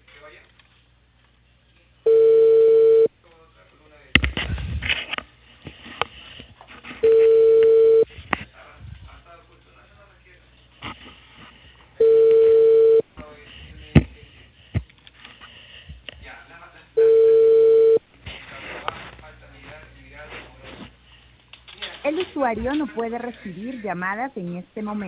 El usuario no puede recibir llamadas en este momento.